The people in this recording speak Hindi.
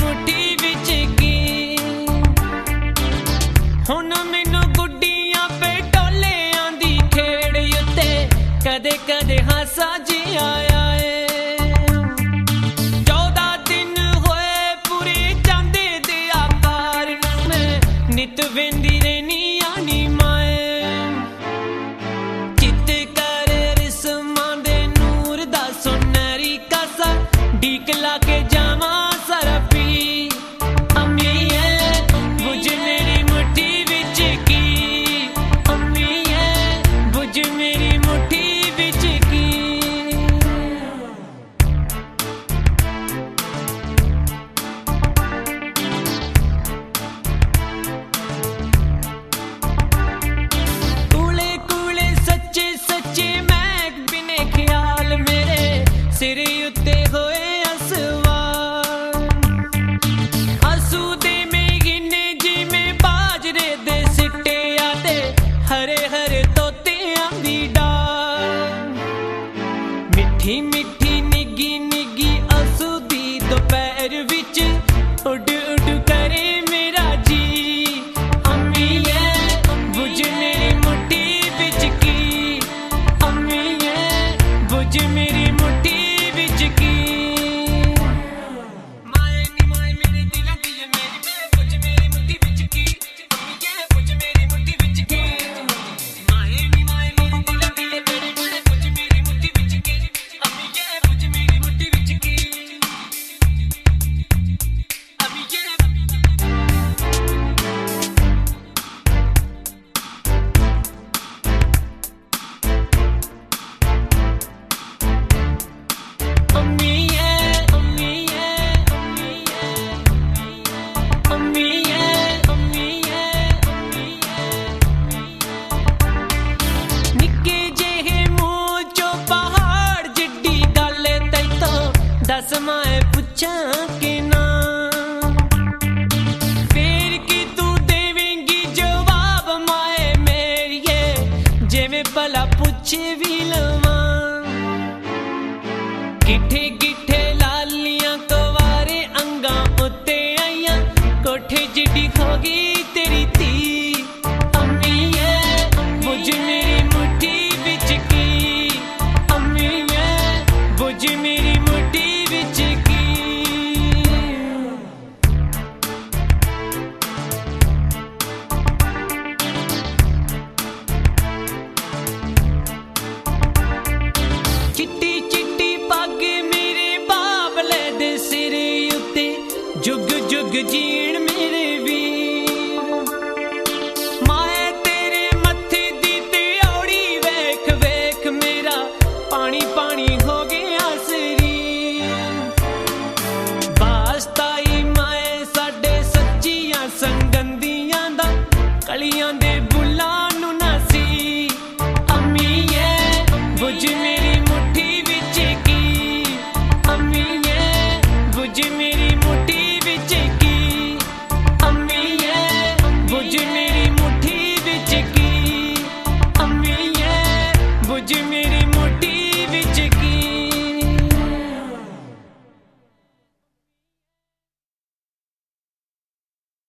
मुट्ठी विच की हुण मैनू गुड्डियां पे टोले आंदी खेड़ उत्ते कदे कदे हासा जिहा आए 14 दिन होए पूरे जांदे दे आकार मैं नित वेंदी रहनी आनी माए चित कर रिस्मां दे नूर दा सुनहरी कासा ढीक ला के जावा सारा पी अम्मी है बुझ मेरी मुट्ठी विच की अम्मी है बुझ मेरी मुट्ठी विच की कूले कूले सच्चे सच्चे महक बिने ख्याल मेरे सिर उत्ते होए असवार असू दे में गिने जी में बाजरे दे सिट्टे आते हरे हरे तोते आंदी डाल मिठी मिठी निगी निगी असू दी दोपहर विच उड उड करे मेरा जी अम्मी है बुझ मेरी मुट्ठी विच की अम्मी है बुझ मेरी मुट्ठी विच की माए नी माए मेरे दिल दी है मेरी मैं बुझ मेरी मुट्ठी विच की अम्मी है बुझ मेरी मुट्ठी विच की माए नी माए मेरे दिल दी है मेरी मैं बुझ मेरी मुट्ठी विच की अम्मी है बुझ मेरी मुट्ठी विच की अम्मी है अम्मी है अम्मी है अम्मी है अम्मी है अम्मी है अम्मी है निक्के जेहे मुंह चो पहाड़ जिड्डी गल तैतो दस माए पुछां कि ना फेर की तू देवेंगी जवाब माए मेरिए जिवें भला पुछ भी लवां गिठे गिठे लालियां कवारे अंगा उत्ते आईयां कोठे जिड्डी होगी तेरी धी अम्मी है बुझ मेरी मुट्ठी विच की अम्मी है बुझ मेरी मुट्ठी विच की चिट्टी चिट्टी पग मेरे बाबले दे सिर उत्ते जुग जुग जीण मेरे वीर माए तेरे मत्थे दी ते औड़ी वेख वेख मेरा पानी पानी हो गया शरीर वास्ताई माए साडे सच्चियां संगंदियां दा कलियां दे बुल्लां नू नासी अम्मी है बुझ मेरी मुट्ठी विच की अम्मी है बुझ मेरी मुट्ठी विच की अम्मी है बुझ मेरी मुट्ठी विच की अम्मी है बुझ मेरी